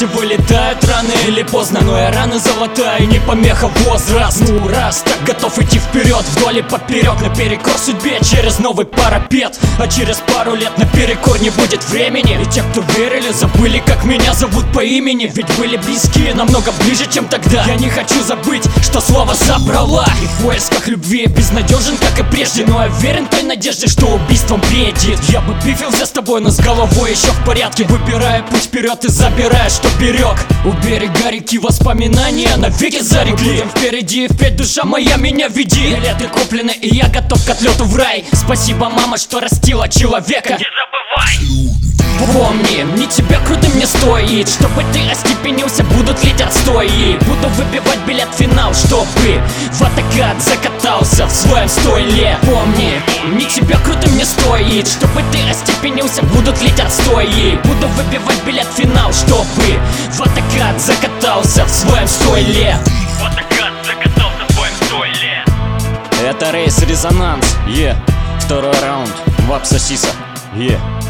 все вылетают рано или поздно, но я рана золотая, не помеха возраст. Ну раз так готов идти вперед, вдоль и поперек, наперекор судьбе через новый парапет. А через пару лет наперекор не будет времени, и те, кто верили, забыли, как меня зовут по имени. Ведь были близкие, намного ближе, чем тогда. Я не хочу забыть, что слово забрала. И в поисках любви безнадежен, как и прежде, но я верен той надежде, что убийством бредит. Я бы бифился с тобой, но с головой еще в порядке. Выбирая путь вперед и забирая, что берег. У берега реки воспоминания навеки зарекли. Будем впереди, впредь, душа моя, меня веди. Билеты куплены, и я готов к отлету в рай. Спасибо, мама, что растила человека. Не забывай! Помни, не тебя крутым не стоит, чтобы ты остепенился, будут лить отстои. Буду выбивать билет в финал, чтобы в атакат закатался в своем стойле. Помни, не тебя крутым не стоит, чтобы ты остепенился, будут лить отстои. Буду выбивать билет в финал, чтобы в атакат закатался в своем стойле. В атакат закатался в своем стойле. Это рейс резонанс, второй раунд, вапса сиса,